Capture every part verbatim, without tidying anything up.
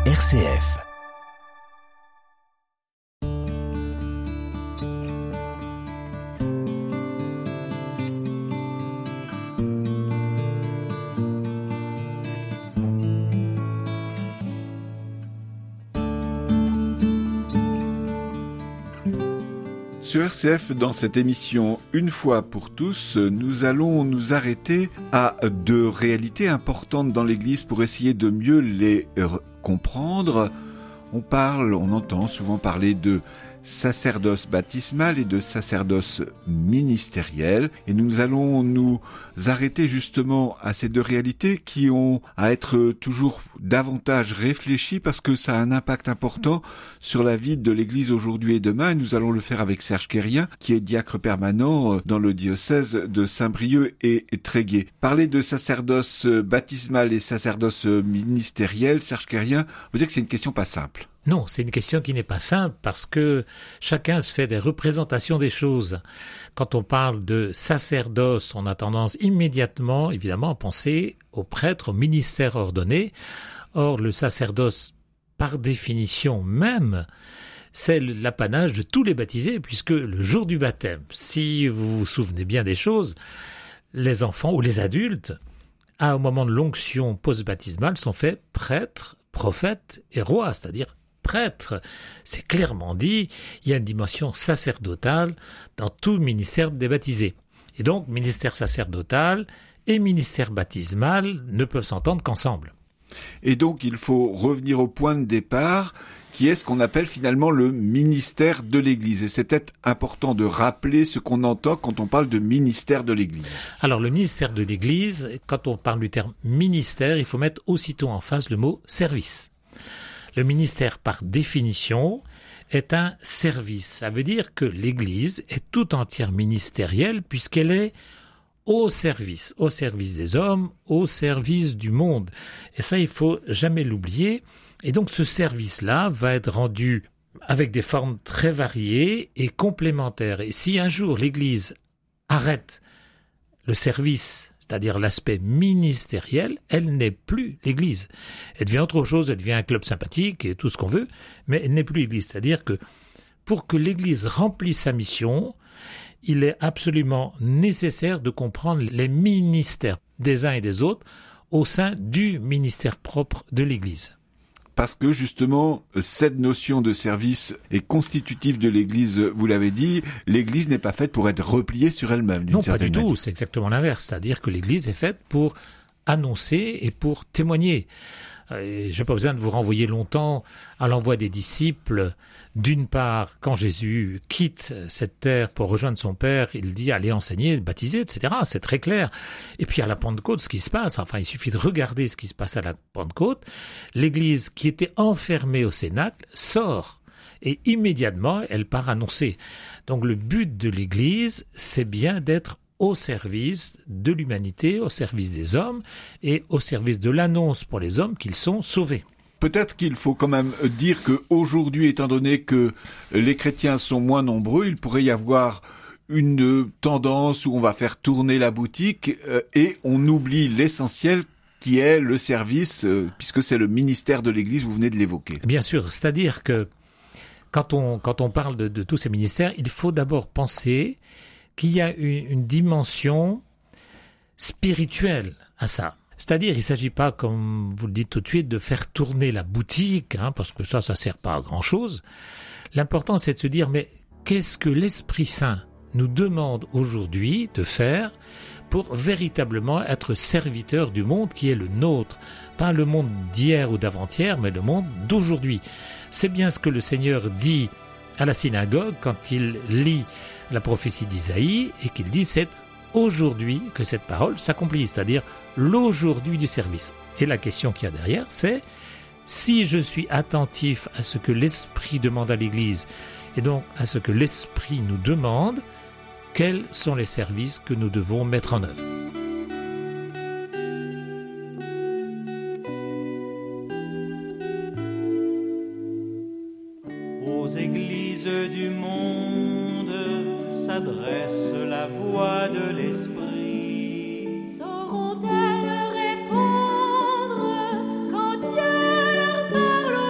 R C F. Sur R C F, dans cette émission Une fois pour tous, nous allons nous arrêter à deux réalités importantes dans l'Église pour essayer de mieux les comprendre. On parle, on entend souvent parler de sacerdoce baptismal et de sacerdoce ministériel. Et nous allons nous arrêter justement à ces deux réalités qui ont à être toujours davantage réfléchies parce que ça a un impact important sur la vie de l'Église aujourd'hui et demain. Et nous allons le faire avec Serge Quérien, qui est diacre permanent dans le diocèse de Saint-Brieuc et Tréguier. Parler de sacerdoce baptismal et sacerdoce ministériel, Serge Quérien, vous dites que c'est une question pas simple. Non, c'est une question qui n'est pas simple parce que chacun se fait des représentations des choses. Quand on parle de sacerdoce, on a tendance immédiatement, évidemment, à penser au prêtre, au ministère ordonné. Or, le sacerdoce, par définition même, c'est l'apanage de tous les baptisés, puisque le jour du baptême, si vous vous souvenez bien des choses, les enfants ou les adultes, à, au moment de l'onction post-baptismale, sont faits prêtres, prophètes et rois, c'est-à-dire prêtre. C'est clairement dit, il y a une dimension sacerdotale dans tout ministère des baptisés. Et donc, ministère sacerdotal et ministère baptismal ne peuvent s'entendre qu'ensemble. Et donc, il faut revenir au point de départ, qui est ce qu'on appelle finalement le ministère de l'Église. Et c'est peut-être important de rappeler ce qu'on entend quand on parle de ministère de l'Église. Alors, le ministère de l'Église, quand on parle du terme ministère, il faut mettre aussitôt en face le mot service. Le ministère, par définition, est un service. Ça veut dire que l'Église est tout entière ministérielle puisqu'elle est au service, au service des hommes, au service du monde. Et ça, il faut jamais l'oublier. Et donc, ce service-là va être rendu avec des formes très variées et complémentaires. Et si un jour l'Église arrête le service, c'est-à-dire l'aspect ministériel, elle n'est plus l'Église. Elle devient autre chose, elle devient un club sympathique et tout ce qu'on veut, mais elle n'est plus l'Église. C'est-à-dire que pour que l'Église remplisse sa mission, il est absolument nécessaire de comprendre les ministères des uns et des autres au sein du ministère propre de l'Église. Parce que justement, cette notion de service est constitutive de l'Église, vous l'avez dit, l'Église n'est pas faite pour être repliée sur elle-même. Non, pas du manière. tout, c'est exactement l'inverse. C'est-à-dire que l'Église est faite pour annoncer et pour témoigner. Je n'ai pas besoin de vous renvoyer longtemps à l'envoi des disciples. D'une part, quand Jésus quitte cette terre pour rejoindre son Père, il dit « allez enseigner, baptiser », et cetera. C'est très clair. Et puis à la Pentecôte, ce qui se passe, enfin il suffit de regarder ce qui se passe à la Pentecôte, l'Église qui était enfermée au Cénacle sort et immédiatement elle part annoncer. Donc le but de l'Église, c'est bien d'être au service de l'humanité, au service des hommes et au service de l'annonce pour les hommes qu'ils sont sauvés. Peut-être qu'il faut quand même dire qu'aujourd'hui, étant donné que les chrétiens sont moins nombreux, il pourrait y avoir une tendance où on va faire tourner la boutique et on oublie l'essentiel qui est le service, puisque c'est le ministère de l'Église, vous venez de l'évoquer. Bien sûr, c'est-à-dire que quand on, quand on parle de, de tous ces ministères, il faut d'abord penser qu'il y a une, une dimension spirituelle à ça. C'est-à-dire, il ne s'agit pas, comme vous le dites tout de suite, de faire tourner la boutique, hein, parce que ça, ça ne sert pas à grand-chose. L'important, c'est de se dire, mais qu'est-ce que l'Esprit Saint nous demande aujourd'hui de faire pour véritablement être serviteur du monde qui est le nôtre, pas le monde d'hier ou d'avant-hier, mais le monde d'aujourd'hui. C'est bien ce que le Seigneur dit à la synagogue quand il lit la prophétie d'Isaïe et qu'il dit c'est aujourd'hui que cette parole s'accomplit, c'est-à-dire l'aujourd'hui du service. Et la question qu'il y a derrière, c'est si je suis attentif à ce que l'Esprit demande à l'Église et donc à ce que l'Esprit nous demande, quels sont les services que nous devons mettre en œuvre. Aux églises du monde s'adresse la voix de l'Esprit. Sauront-elles répondre quand Dieu leur parle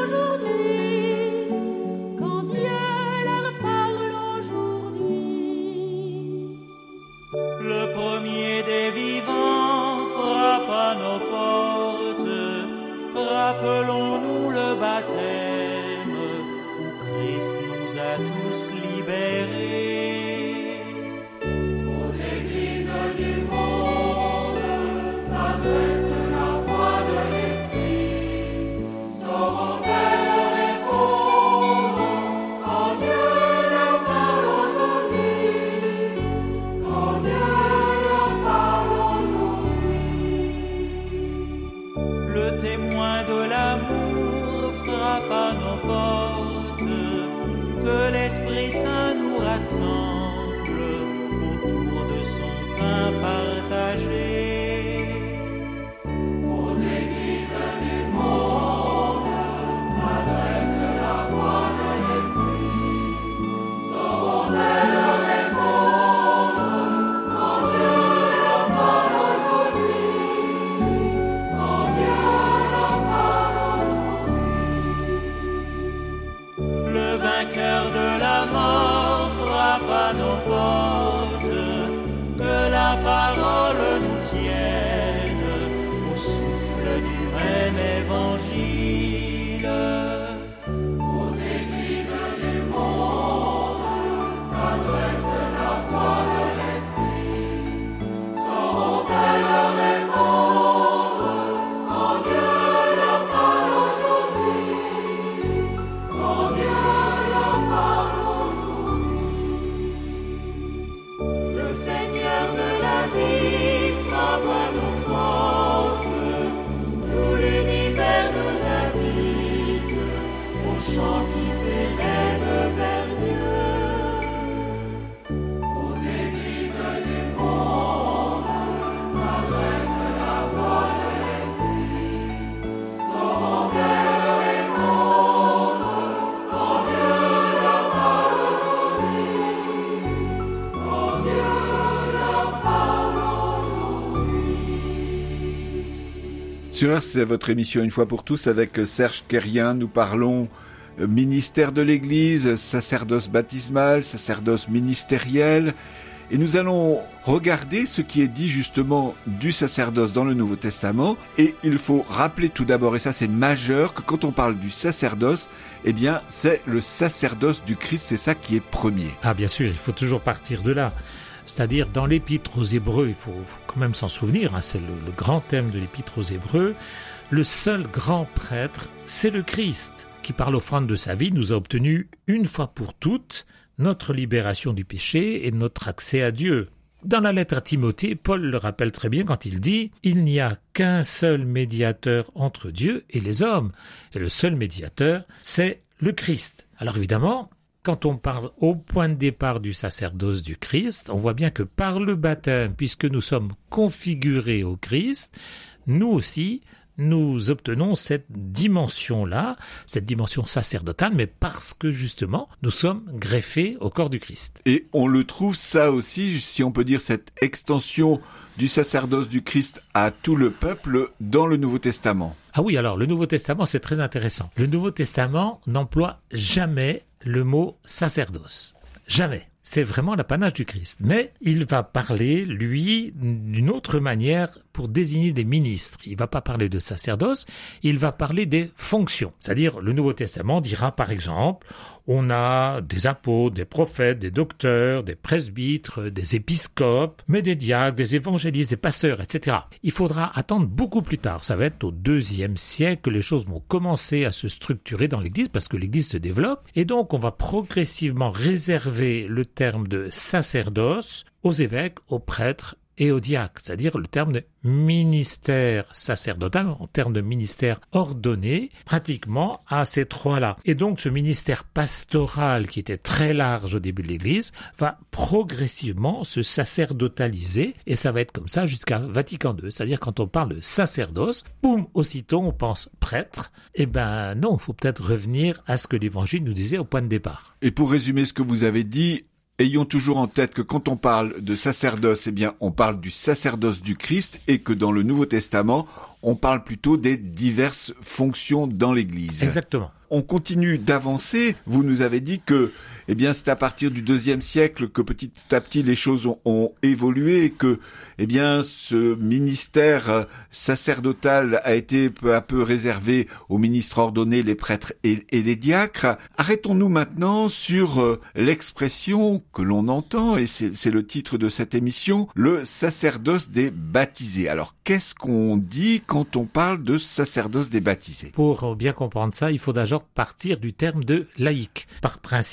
témoin de l'amour frappe à nos portes, que l'Esprit Saint nous rassemble autour de son pain partagé. Aux églises du monde s'adresse la voix de l'Esprit. Sauront-elles répondre quand Dieu leur parle aujourd'hui? Quand Dieu leur parle aujourd'hui. Le vainqueur de la mort frappe à nos portes, que la parole nous tienne au souffle du même évangile. Aux églises du monde s'adresse la voix de l'Esprit. Sauront-elles répondre quand Dieu leur parle aujourd'hui? Quand Dieu leur parle aujourd'hui. Le Seigneur de la vie frappe à nos portes. Tout l'univers nous invite au chant qui s'élève vers Dieu. Aux églises du monde s'adresse la voix de l'Esprit. Sauront-elles répondre quand Dieu leur parle aujourd'hui? Quand Dieu leur parle aujourd'hui. Sur R C F, votre émission Une fois pour tous avec Serge Kérien, nous parlons euh, ministère de l'Église, sacerdoce baptismal, sacerdoce ministériel, et nous allons regarder ce qui est dit justement du sacerdoce dans le Nouveau Testament. Et il faut rappeler tout d'abord, et ça c'est majeur, que quand on parle du sacerdoce, eh bien c'est le sacerdoce du Christ, c'est ça qui est premier. Ah bien sûr, il faut toujours partir de là. C'est-à-dire dans l'Épître aux Hébreux, il faut, faut quand même s'en souvenir, hein, c'est le, le grand thème de l'Épître aux Hébreux, le seul grand prêtre, c'est le Christ, qui par l'offrande de sa vie nous a obtenu une fois pour toutes notre libération du péché et notre accès à Dieu. Dans la lettre à Timothée, Paul le rappelle très bien quand il dit « Il n'y a qu'un seul médiateur entre Dieu et les hommes, et le seul médiateur, c'est le Christ. » Alors évidemment, quand on parle au point de départ du sacerdoce du Christ, on voit bien que par le baptême, puisque nous sommes configurés au Christ, nous aussi, nous obtenons cette dimension-là, cette dimension sacerdotale, mais parce que justement, nous sommes greffés au corps du Christ. Et on le trouve ça aussi, si on peut dire, cette extension du sacerdoce du Christ à tout le peuple dans le Nouveau Testament. Ah oui, alors le Nouveau Testament, c'est très intéressant. Le Nouveau Testament n'emploie jamais le mot sacerdoce. Jamais. C'est vraiment l'apanage du Christ. Mais il va parler, lui, d'une autre manière pour désigner des ministres. Il ne va pas parler de sacerdoce, il va parler des fonctions. C'est-à-dire, le Nouveau Testament dira, par exemple, on a des apôtres, des prophètes, des docteurs, des presbytres, des épiscopes, mais des diacres, des évangélistes, des pasteurs, et cetera. Il faudra attendre beaucoup plus tard. Ça va être au deuxième siècle que les choses vont commencer à se structurer dans l'Église, parce que l'Église se développe. Et donc, on va progressivement réserver le terme de sacerdoce aux évêques, aux prêtres et aux diacres, c'est-à-dire le terme de ministère sacerdotal, en termes de ministère ordonné, pratiquement à ces trois-là. Et donc ce ministère pastoral, qui était très large au début de l'Église, va progressivement se sacerdotaliser, et ça va être comme ça jusqu'à Vatican deux. C'est-à-dire quand on parle de sacerdoce, boum, aussitôt on pense prêtre. Eh ben non, il faut peut-être revenir à ce que l'Évangile nous disait au point de départ. Et pour résumer ce que vous avez dit, ayons toujours en tête que quand on parle de sacerdoce, eh bien, on parle du sacerdoce du Christ, et que dans le Nouveau Testament, on parle plutôt des diverses fonctions dans l'Église. Exactement. On continue d'avancer. Vous nous avez dit que, eh bien, c'est à partir du deuxième siècle que petit à petit les choses ont, ont évolué, et que, eh bien, ce ministère sacerdotal a été peu à peu réservé aux ministres ordonnés, les prêtres et, et les diacres. Arrêtons-nous maintenant sur euh, l'expression que l'on entend, et c'est, c'est le titre de cette émission, le sacerdoce des baptisés. Alors, qu'est-ce qu'on dit quand on parle de sacerdoce des baptisés? Pour bien comprendre ça, il faut d'abord partir du terme de laïc. Par principe, au point de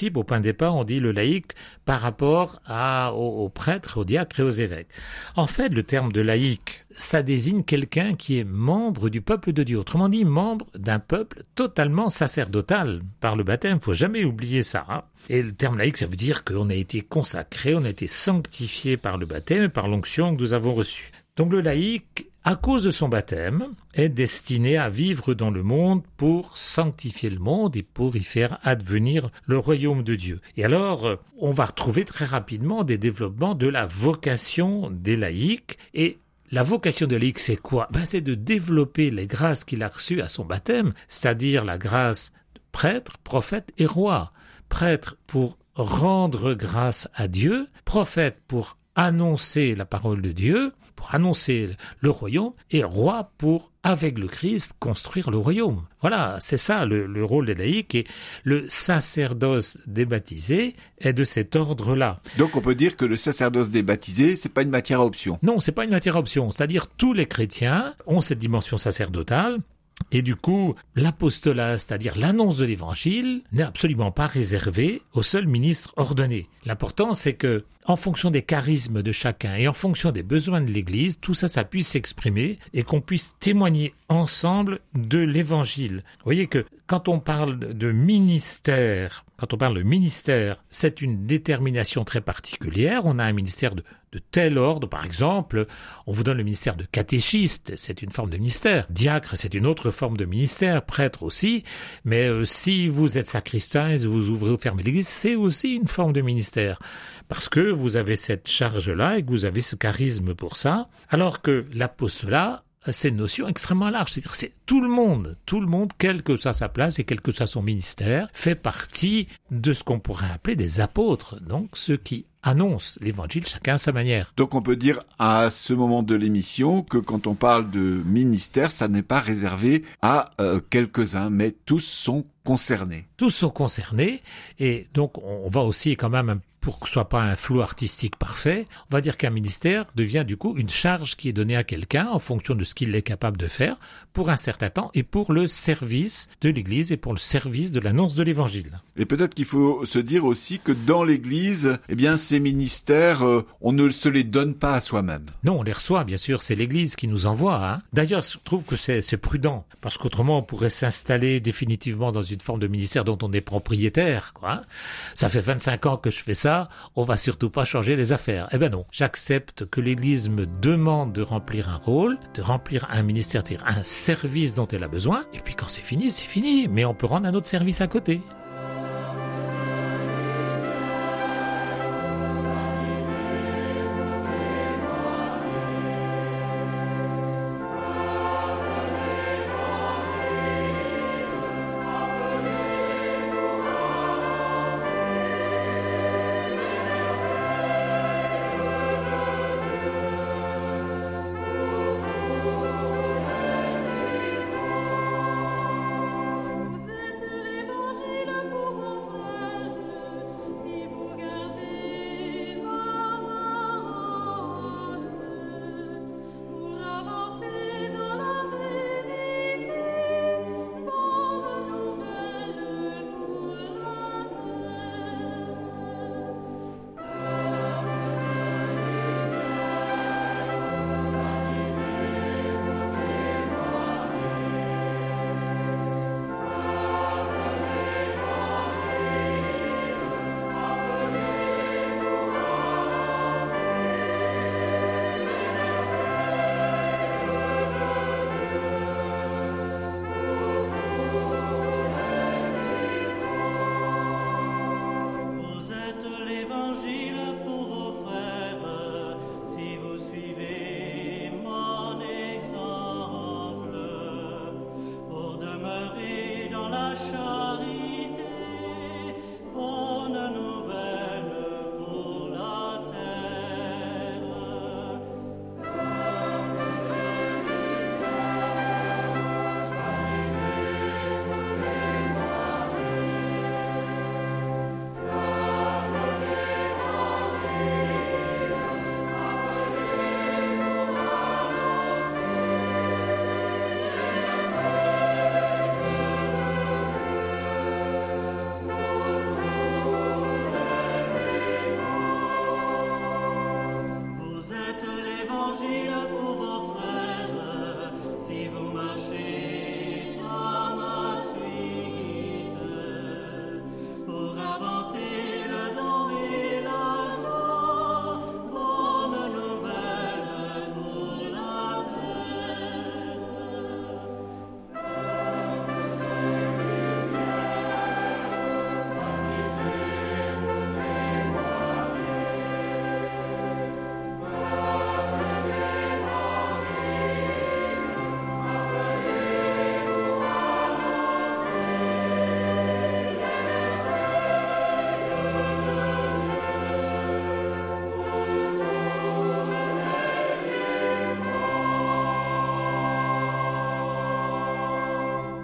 départ, on dit le laïc par rapport à, aux, aux prêtres, aux diacres et aux évêques. En fait, le terme de laïc, ça désigne quelqu'un qui est membre du peuple de Dieu. Autrement dit, membre d'un peuple totalement sacerdotal par le baptême. Faut jamais oublier ça. Hein. Et le terme laïc, ça veut dire qu'on a été consacré, on a été sanctifié par le baptême et par l'onction que nous avons reçue. Donc le laïc, à cause de son baptême, est destiné à vivre dans le monde pour sanctifier le monde et pour y faire advenir le royaume de Dieu. Et alors, on va retrouver très rapidement des développements de la vocation des laïcs. Et la vocation des laïcs, c'est quoi ? Ben, c'est de développer les grâces qu'il a reçues à son baptême, c'est-à-dire la grâce de prêtre, prophète et roi. Prêtre pour rendre grâce à Dieu, prophète pour annoncer la parole de Dieu, pour annoncer le royaume, et roi pour, avec le Christ, construire le royaume. Voilà, c'est ça le, le rôle des laïcs, et le sacerdoce des baptisés est de cet ordre-là. Donc on peut dire que le sacerdoce des baptisés, c'est pas une matière à option. Non, c'est pas une matière à option, c'est-à-dire tous les chrétiens ont cette dimension sacerdotale. Et du coup, l'apostolat, c'est-à-dire l'annonce de l'évangile, n'est absolument pas réservé aux seuls ministres ordonnés. L'important, c'est que, en fonction des charismes de chacun et en fonction des besoins de l'Église, tout ça, ça puisse s'exprimer et qu'on puisse témoigner ensemble de l'évangile. Vous voyez que quand on parle de ministère, quand on parle de ministère, c'est une détermination très particulière. On a un ministère de, de tel ordre, par exemple, on vous donne le ministère de catéchiste, c'est une forme de ministère. Diacre, c'est une autre forme de ministère, prêtre aussi, mais euh, si vous êtes sacristain et vous ouvrez ou fermez l'église, c'est aussi une forme de ministère. Parce que vous avez cette charge-là et que vous avez ce charisme pour ça, alors que l'apostolat, c'est une notion extrêmement large. C'est-à-dire c'est tout le monde, tout le monde, quelle que soit sa place et quel que soit son ministère, fait partie de ce qu'on pourrait appeler des apôtres, donc ceux qui annoncent l'évangile chacun à sa manière. Donc on peut dire à ce moment de l'émission que quand on parle de ministère, ça n'est pas réservé à euh, quelques-uns, mais tous sont concernés. Tous sont concernés, et donc on va aussi quand même, pour que ce soit pas un flou artistique parfait, on va dire qu'un ministère devient du coup une charge qui est donnée à quelqu'un en fonction de ce qu'il est capable de faire pour un certain temps et pour le service de l'Église et pour le service de l'annonce de l'Évangile. Et peut-être qu'il faut se dire aussi que dans l'Église, eh bien ces ministères, euh, on ne se les donne pas à soi-même. Non, on les reçoit, bien sûr, c'est l'Église qui nous envoie. Hein. D'ailleurs, je trouve que c'est, c'est prudent, parce qu'autrement on pourrait s'installer définitivement dans une forme de ministère dont on est propriétaire. Quoi. Ça fait vingt-cinq ans que je fais ça, on va surtout pas changer les affaires. Eh ben non, j'accepte que l'Église me demande de remplir un rôle, de remplir un ministère, c'est-à-dire un service dont elle a besoin, et puis quand c'est fini, c'est fini, mais on peut rendre un autre service à côté. Vous êtes l'évangile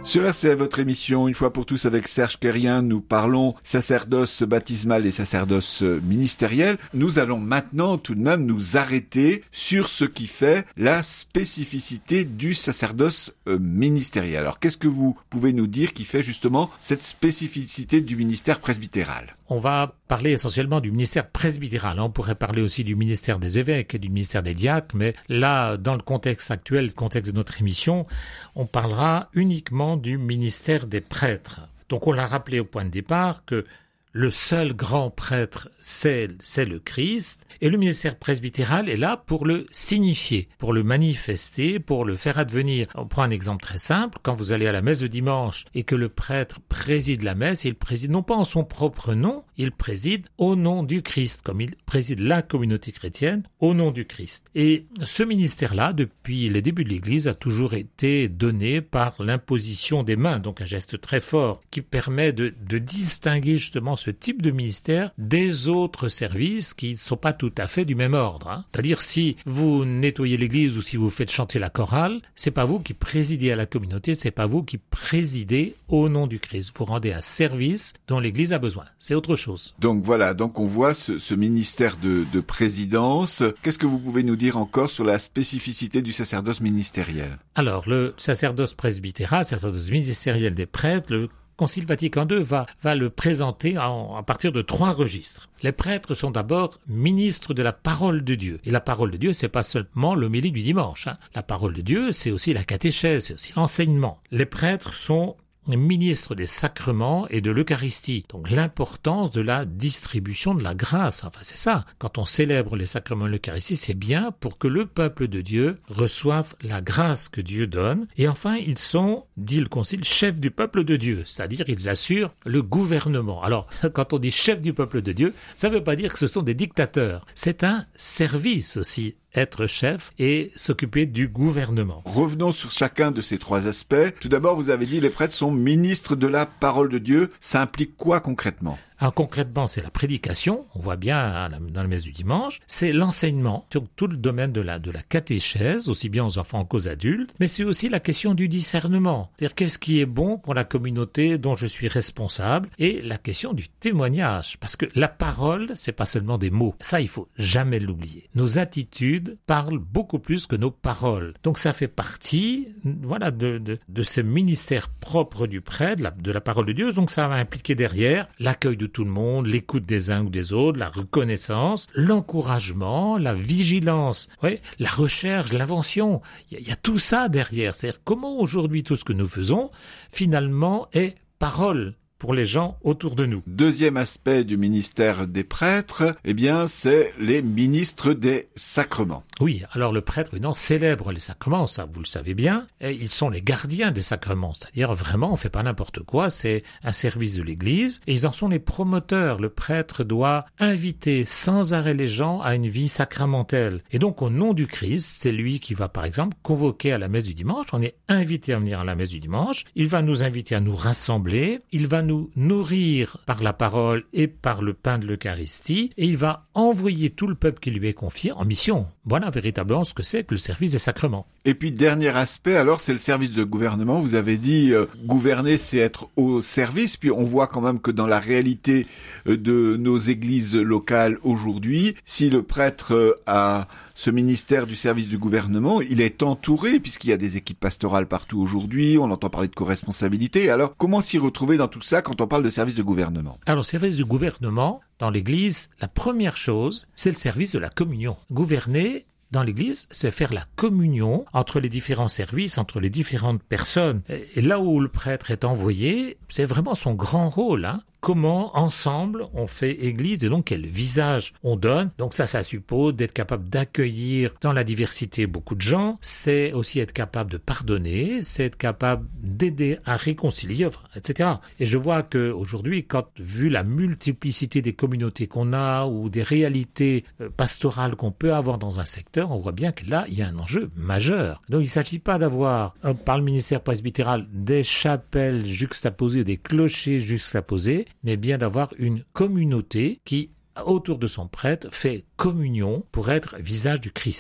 Sur R C F, votre émission, une fois pour tous avec Serge Kérien, nous parlons sacerdoce baptismal et sacerdoce ministériel. Nous allons maintenant tout de même nous arrêter sur ce qui fait la spécificité du sacerdoce ministériel. Alors, qu'est-ce que vous pouvez nous dire qui fait justement cette spécificité du ministère presbytéral ? On va parler essentiellement du ministère presbytéral. On pourrait parler aussi du ministère des évêques et du ministère des diacres, mais là, dans le contexte actuel, le contexte de notre émission, on parlera uniquement du ministère des prêtres. Donc on l'a rappelé au point de départ que le seul grand prêtre, c'est, c'est le Christ, et le ministère presbytéral est là pour le signifier, pour le manifester, pour le faire advenir. On prend un exemple très simple, quand vous allez à la messe de dimanche et que le prêtre préside la messe, il préside non pas en son propre nom, il préside au nom du Christ, comme il préside la communauté chrétienne au nom du Christ. Et ce ministère-là, depuis les débuts de l'Église, a toujours été donné par l'imposition des mains, donc un geste très fort qui permet de, de distinguer justement ce type de ministère des autres services qui ne sont pas tout à fait du même ordre. Hein. C'est-à-dire, si vous nettoyez l'église ou si vous faites chanter la chorale, c'est pas vous qui présidez à la communauté, c'est pas vous qui présidez au nom du Christ. Vous rendez un service dont l'église a besoin. C'est autre chose. Donc voilà, donc on voit ce, ce ministère de, de présidence. Qu'est-ce que vous pouvez nous dire encore sur la spécificité du sacerdoce ministériel ? Alors, le sacerdoce presbytéral, sacerdoce ministériel des prêtres, le Concile Vatican deux va, va le présenter en, à partir de trois registres. Les prêtres sont d'abord ministres de la parole de Dieu. Et la parole de Dieu, c'est pas seulement l'homélie du dimanche. Hein. La parole de Dieu, c'est aussi la catéchèse, c'est aussi l'enseignement. Les prêtres sont ministre des sacrements et de l'Eucharistie. Donc l'importance de la distribution de la grâce. Enfin c'est ça. Quand on célèbre les sacrements de l'Eucharistie, c'est bien pour que le peuple de Dieu reçoive la grâce que Dieu donne. Et enfin, ils sont, dit le Concile, chefs du peuple de Dieu. C'est-à-dire ils assurent le gouvernement. Alors quand on dit chef du peuple de Dieu, ça ne veut pas dire que ce sont des dictateurs. C'est un service aussi. Être chef et s'occuper du gouvernement. Revenons sur chacun de ces trois aspects. Tout d'abord, vous avez dit les prêtres sont ministres de la parole de Dieu. Ça implique quoi concrètement ? Alors concrètement, c'est la prédication, on voit bien dans la messe du dimanche, c'est l'enseignement, donc tout le domaine de la, de la catéchèse, aussi bien aux enfants qu'aux adultes, mais c'est aussi la question du discernement, c'est-à-dire qu'est-ce qui est bon pour la communauté dont je suis responsable, et la question du témoignage, parce que la parole, c'est pas seulement des mots, ça il faut jamais l'oublier. Nos attitudes parlent beaucoup plus que nos paroles, donc ça fait partie, voilà, de, de, de ce ministère propre du prêtre, de la, de la parole de Dieu, donc ça va impliquer derrière l'accueil de tout le monde, l'écoute des uns ou des autres, la reconnaissance, l'encouragement, la vigilance, ouais, la recherche, l'invention. Il y, y a tout ça derrière. C'est-à-dire comment aujourd'hui tout ce que nous faisons, finalement, est parole pour les gens autour de nous. Deuxième aspect du ministère des prêtres, eh bien, c'est les ministres des sacrements. Oui, alors le prêtre, évidemment, célèbre les sacrements, ça vous le savez bien, et ils sont les gardiens des sacrements, c'est-à-dire vraiment, on fait pas n'importe quoi, c'est un service de l'Église, et ils en sont les promoteurs. Le prêtre doit inviter sans arrêt les gens à une vie sacramentelle. Et donc, au nom du Christ, c'est lui qui va, par exemple, convoquer à la messe du dimanche, on est invité à venir à la messe du dimanche, il va nous inviter à nous rassembler, il va nous nourrir par la parole et par le pain de l'Eucharistie, et il va envoyer tout le peuple qui lui est confié en mission. Voilà véritablement ce que c'est que le service des sacrements. Et puis, dernier aspect, alors, c'est le service de gouvernement. Vous avez dit, euh, gouverner, c'est être au service. Puis, on voit quand même que dans la réalité euh, de nos églises locales aujourd'hui, si le prêtre euh, a ce ministère du service du gouvernement, il est entouré, puisqu'il y a des équipes pastorales partout aujourd'hui, on entend parler de co-responsabilité. Alors, comment s'y retrouver dans tout ça quand on parle de service de gouvernement ? Alors, service du gouvernement, dans l'Église, la première chose, c'est le service de la communion. Gouverner, dans l'Église, c'est faire la communion entre les différents services, entre les différentes personnes. Et là où le prêtre est envoyé, c'est vraiment son grand rôle, hein. Comment, ensemble, on fait Église et donc quel visage on donne. Donc ça, ça suppose d'être capable d'accueillir dans la diversité beaucoup de gens. C'est aussi être capable de pardonner, c'est être capable d'aider à réconcilier, et cetera. Et je vois qu'aujourd'hui, quand, vu la multiplicité des communautés qu'on a ou des réalités pastorales qu'on peut avoir dans un secteur, on voit bien que là, il y a un enjeu majeur. Donc il ne s'agit pas d'avoir, par le ministère presbytéral, des chapelles juxtaposées ou des clochers juxtaposés, mais bien d'avoir une communauté qui, autour de son prêtre, fait communion pour être visage du Christ.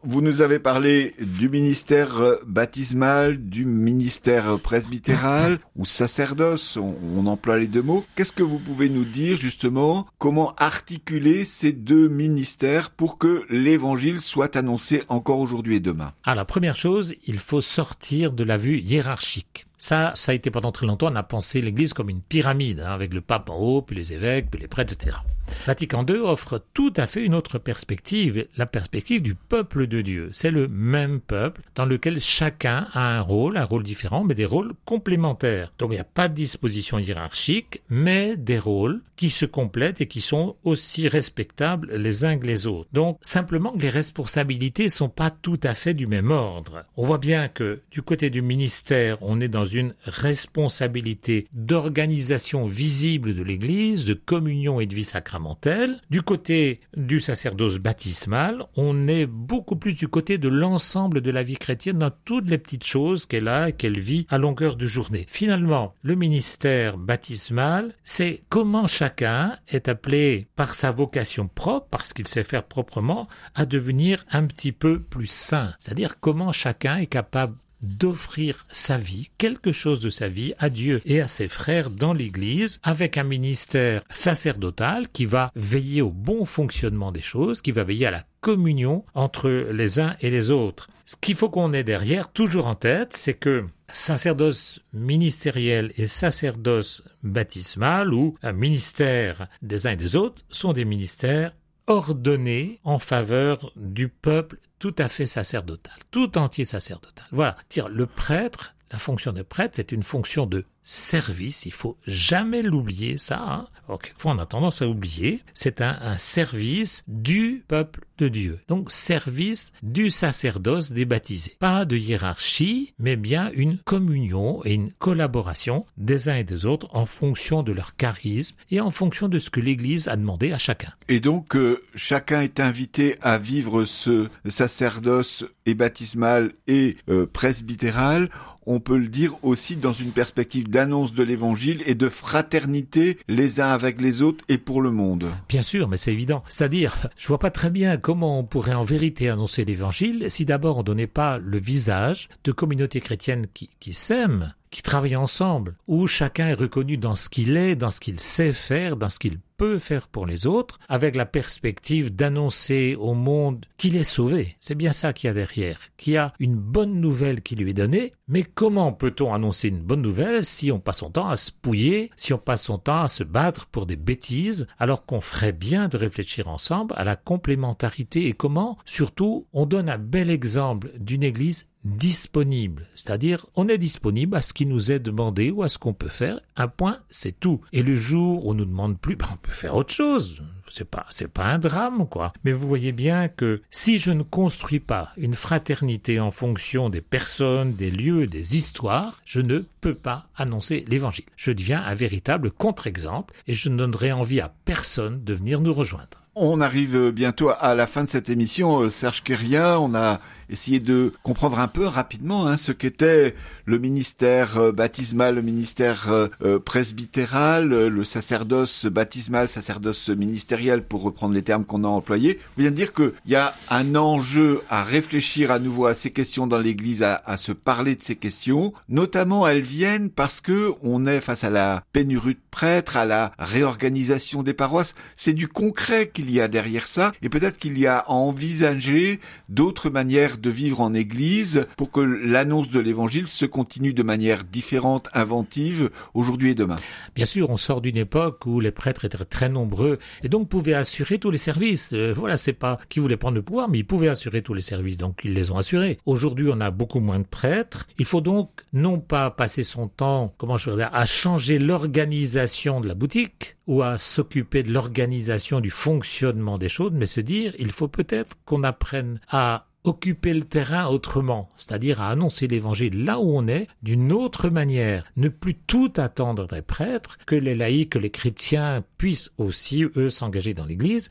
vous nous avez parlé du ministère baptismal, du ministère presbytéral ou sacerdoce, on, on emploie les deux mots. Qu'est-ce que vous pouvez nous dire justement, comment articuler ces deux ministères pour que l'évangile soit annoncé encore aujourd'hui et demain? Ah, la première chose, il faut sortir de la vue hiérarchique. Ça, ça a été pendant très longtemps, on a pensé l'Église comme une pyramide, hein, avec le pape en haut, puis les évêques, puis les prêtres, et cetera. Vatican deux offre tout à fait une autre perspective, la perspective du peuple de Dieu. C'est le même peuple dans lequel chacun a un rôle, un rôle différent, mais des rôles complémentaires. Donc il n'y a pas de disposition hiérarchique, mais des rôles qui se complètent et qui sont aussi respectables les uns que les autres. Donc simplement que les responsabilités sont pas tout à fait du même ordre. On voit bien que du côté du ministère, on est dans une responsabilité d'organisation visible de l'Église, de communion et de vie sacramentelle. Du côté du sacerdoce baptismal, on est beaucoup plus du côté de l'ensemble de la vie chrétienne dans toutes les petites choses qu'elle a et qu'elle vit à longueur de journée. Finalement, le ministère baptismal, c'est comment chacun est appelé par sa vocation propre, parce qu'il sait faire proprement, à devenir un petit peu plus saint. C'est-à-dire comment chacun est capable d'offrir sa vie, quelque chose de sa vie, à Dieu et à ses frères dans l'Église, avec un ministère sacerdotal qui va veiller au bon fonctionnement des choses, qui va veiller à la communion entre les uns et les autres. Ce qu'il faut qu'on ait derrière, toujours en tête, c'est que sacerdoce ministériel et sacerdoce baptismal, ou un ministère des uns et des autres, sont des ministères ordonnés en faveur du peuple tout à fait sacerdotal, tout entier sacerdotal. Voilà, dire le prêtre, la fonction de prêtre, c'est une fonction de service, il faut jamais l'oublier ça, hein. Alors, quelquefois on a tendance à oublier, c'est un, un service du peuple de Dieu, donc service du sacerdoce des baptisés. Pas de hiérarchie, mais bien une communion et une collaboration des uns et des autres en fonction de leur charisme et en fonction de ce que l'Église a demandé à chacun. Et donc euh, chacun est invité à vivre ce sacerdoce et baptismal et euh, presbytéral, on peut le dire aussi dans une perspective d'annonce de l'Évangile et de fraternité les uns avec les autres et pour le monde. Bien sûr, mais c'est évident. C'est-à-dire, je vois pas très bien comment on pourrait en vérité annoncer l'Évangile si d'abord on donnait pas le visage de communautés chrétiennes qui, qui s'aiment, qui travaillent ensemble, où chacun est reconnu dans ce qu'il est, dans ce qu'il sait faire, dans ce qu'il peut faire pour les autres, avec la perspective d'annoncer au monde qu'il est sauvé. C'est bien ça qu'il y a derrière, qu'il y a une bonne nouvelle qui lui est donnée. Mais comment peut-on annoncer une bonne nouvelle si on passe son temps à se pouiller, si on passe son temps à se battre pour des bêtises, alors qu'on ferait bien de réfléchir ensemble à la complémentarité et comment, surtout, on donne un bel exemple d'une Église disponible, c'est-à-dire on est disponible à ce qui nous est demandé ou à ce qu'on peut faire, un point, c'est tout. Et le jour où on nous demande plus, ben on peut faire autre chose. C'est pas, c'est pas un drame, quoi. Mais vous voyez bien que si je ne construis pas une fraternité en fonction des personnes, des lieux, des histoires, je ne peux pas annoncer l'Évangile. Je deviens un véritable contre-exemple et je ne donnerai envie à personne de venir nous rejoindre. On arrive bientôt à la fin de cette émission, Serge Kérien. On a essayé de comprendre un peu rapidement hein, ce qu'était le ministère baptismal, le ministère euh, presbytéral, le sacerdoce baptismal, sacerdoce ministériel, pour reprendre les termes qu'on a employés. On vient de dire qu'il y a un enjeu à réfléchir à nouveau à ces questions dans l'Église, à, à se parler de ces questions. Notamment, elles viennent parce que on est face à la pénurie de prêtres, à la réorganisation des paroisses. C'est du concret qu'il y a derrière ça, et peut-être qu'il y a à envisager d'autres manières de vivre en Église pour que l'annonce de l'Évangile se continue de manière différente, inventive, aujourd'hui et demain. Bien sûr, on sort d'une époque où les prêtres étaient très nombreux et donc pouvaient assurer tous les services. Euh, voilà, c'est pas qu'ils voulaient prendre le pouvoir, mais ils pouvaient assurer tous les services, donc ils les ont assurés. Aujourd'hui, on a beaucoup moins de prêtres. Il faut donc non pas passer son temps, comment je veux dire, à changer l'organisation de la boutique ou à s'occuper de l'organisation du fonctionnement des choses, mais se dire, il faut peut-être qu'on apprenne à occuper le terrain autrement, c'est-à-dire à annoncer l'Évangile là où on est, d'une autre manière. Ne plus tout attendre des prêtres, que les laïcs, que les chrétiens puissent aussi, eux, s'engager dans l'Église et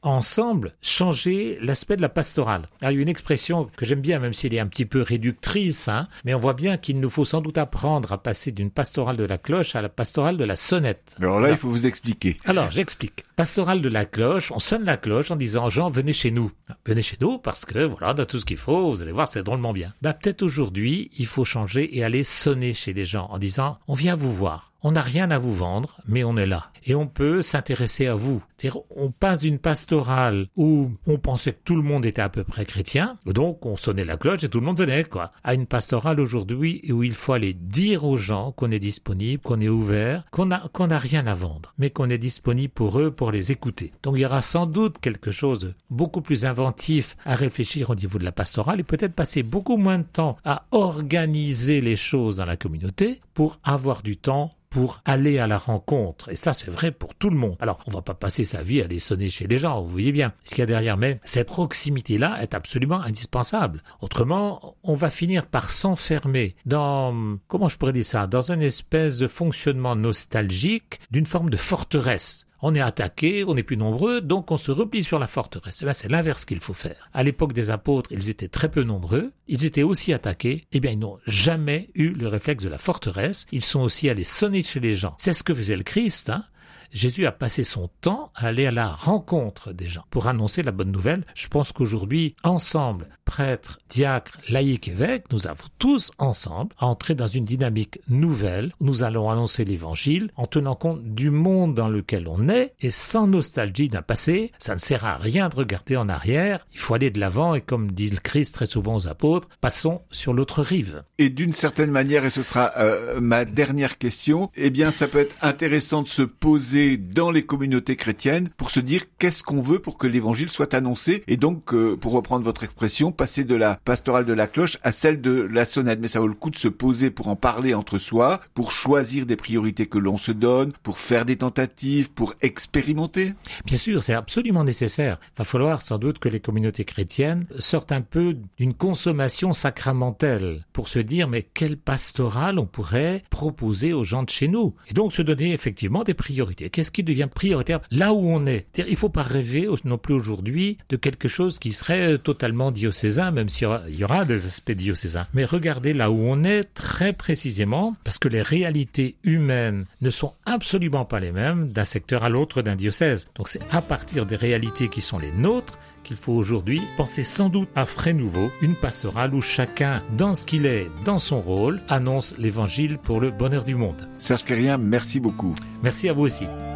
ensemble changer l'aspect de la pastorale. Alors, il y a une expression que j'aime bien, même si elle est un petit peu réductrice, hein, mais on voit bien qu'il nous faut sans doute apprendre à passer d'une pastorale de la cloche à la pastorale de la sonnette. Alors là, Alors, il faut vous expliquer. Alors, j'explique. Pastorale de la cloche, on sonne la cloche en disant « Jean, venez chez nous ». Venez chez nous parce que, voilà, on a tout ce qu'il faut, vous allez voir, c'est drôlement bien. Ben, peut-être aujourd'hui, il faut changer et aller sonner chez les gens en disant « On vient vous voir ». On n'a rien à vous vendre, mais on est là. Et on peut s'intéresser à vous. C'est-à-dire, on passe d'une pastorale où on pensait que tout le monde était à peu près chrétien, donc on sonnait la cloche et tout le monde venait, quoi. À une pastorale aujourd'hui où il faut aller dire aux gens qu'on est disponible, qu'on est ouvert, qu'on a, qu'on n'a rien à vendre, mais qu'on est disponible pour eux, pour les écouter. Donc il y aura sans doute quelque chose de beaucoup plus inventif à réfléchir au niveau de la pastorale et peut-être passer beaucoup moins de temps à organiser les choses dans la communauté pour avoir du temps pour aller à la rencontre. Et ça, c'est vrai pour tout le monde. Alors, on va pas passer sa vie à aller sonner chez les gens, vous voyez bien ce qu'il y a derrière, mais cette proximité-là est absolument indispensable. Autrement, on va finir par s'enfermer dans, comment je pourrais dire ça, dans une espèce de fonctionnement nostalgique d'une forme de forteresse. On est attaqué, on est plus nombreux, donc on se replie sur la forteresse. Et bien, c'est l'inverse qu'il faut faire. À l'époque des apôtres, ils étaient très peu nombreux, ils étaient aussi attaqués, et bien, ils n'ont jamais eu le réflexe de la forteresse. Ils sont aussi allés sonner chez les gens. C'est ce que faisait le Christ, hein. Jésus a passé son temps à aller à la rencontre des gens pour annoncer la bonne nouvelle. Je pense qu'aujourd'hui, ensemble, prêtres, diacres, laïcs, évêques, nous avons tous ensemble entré dans une dynamique nouvelle. Nous allons annoncer l'évangile en tenant compte du monde dans lequel on est et sans nostalgie d'un passé. Ça ne sert à rien de regarder en arrière. Il faut aller de l'avant et comme dit le Christ très souvent aux apôtres, passons sur l'autre rive. Et d'une certaine manière, et ce sera euh, ma dernière question, eh bien, ça peut être intéressant de se poser dans les communautés chrétiennes pour se dire qu'est-ce qu'on veut pour que l'évangile soit annoncé et donc, euh, pour reprendre votre expression, passer de la pastorale de la cloche à celle de la sonnette. Mais ça vaut le coup de se poser pour en parler entre soi, pour choisir des priorités que l'on se donne, pour faire des tentatives, pour expérimenter. Bien sûr, c'est absolument nécessaire. Il va falloir sans doute que les communautés chrétiennes sortent un peu d'une consommation sacramentelle pour se dire mais quelle pastorale on pourrait proposer aux gens de chez nous et donc se donner effectivement des priorités. Qu'est-ce qui devient prioritaire là où on est? C'est-à-dire, il ne faut pas rêver non plus aujourd'hui de quelque chose qui serait totalement diocésain, même s'il y aura, il y aura des aspects diocésains. Mais regardez là où on est très précisément, parce que les réalités humaines ne sont absolument pas les mêmes d'un secteur à l'autre d'un diocèse. Donc c'est à partir des réalités qui sont les nôtres qu'il faut aujourd'hui penser sans doute à frais nouveaux, une pastorale où chacun, dans ce qu'il est, dans son rôle, annonce l'évangile pour le bonheur du monde. Serge Kérien, merci beaucoup. Merci à vous aussi.